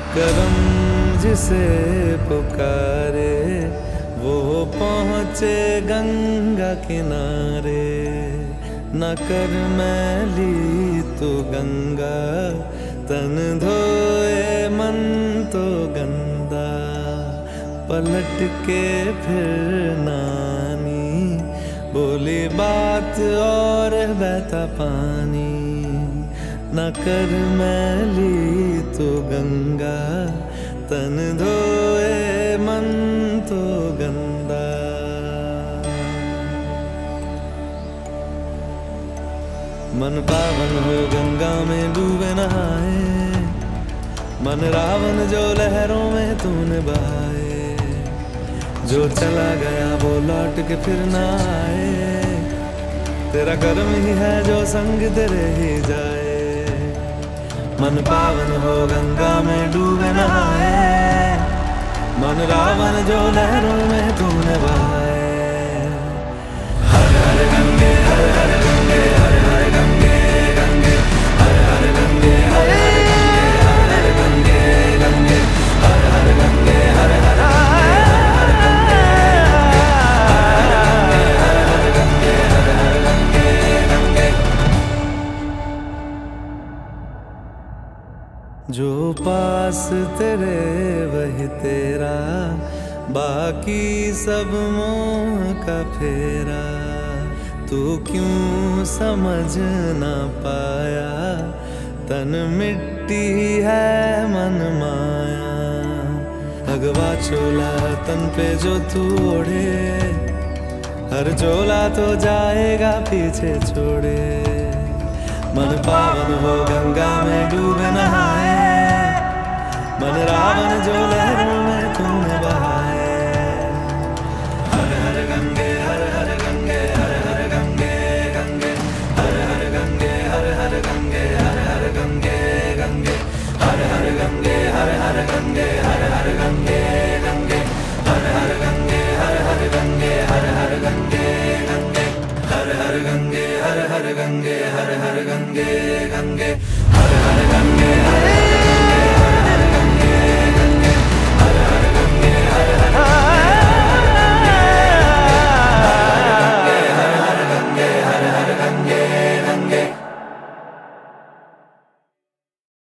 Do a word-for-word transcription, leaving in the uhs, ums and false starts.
करम जिसे पुकारे वो पहुँचे गंगा किनारे। न कर मैली तू गंगा तन धोए मन तो गंदा। पलट के फिर नानी बोली बात और बहता पानी। न कर मैली तू गंगा तन धोए मन तो गंदा। मन पावन हो गंगा में डूबे नहाए। मन रावण जो लहरों में तूने बहाए। जो चला गया वो लौट के फिर ना आए। तेरा कर्म ही है जो संग तेरे ही जाए। मन पावन हो गंगा में डूबे नहाए। मन रावण जो लहरों में तूने बहाए। हर हर गंगे हर हर गंगे हर हर गंगे गंगे हर हर गंगे हर हर गंगे गंगे हर हर गंगे हर हर गंगे हर हर गंगे गंगे। जो पास तेरे वही तेरा बाकी सब मोह का फेरा। तू क्यों समझ ना पाया तन मिट्टी है मन माया। भगवा चोला तन पे जो तू ओढ़े हर चोला तो जाएगा पीछे छोड़े। मन पावन हो गंगा में डूबे नहाए। मन रावण जो लहरों में तूने बहाए। हर हर गंगे हर हर गंगे हर हर गंगे गंगे हर हर गंगे हर हर गंगे हर हर गंगे गंगे हर हर गंगे हर हर गंगे हर हर गंगे गंगे हर हर गंगे हर हर गंगे हर हर गंगे गंगे हर हर गंगे हर हर गंगे हर हर गंगे गंगे हर हर गंगे